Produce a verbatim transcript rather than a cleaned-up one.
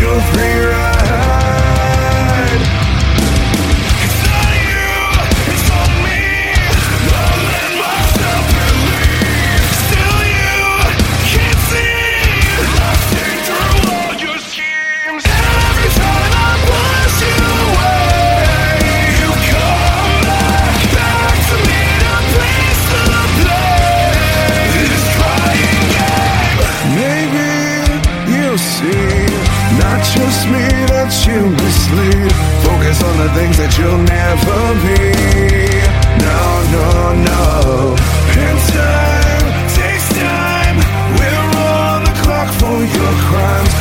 your free ride. It's not you, it's all me. I'll let myself believe. Still you can't see. I've seen through all your schemes. And every time I push you away, you come back, back to me to please the play this crying game. Maybe you'll see, not just me that you mislead. Focus on the things that you'll never be. No, no, no. And time takes time. We're on the clock for your crimes.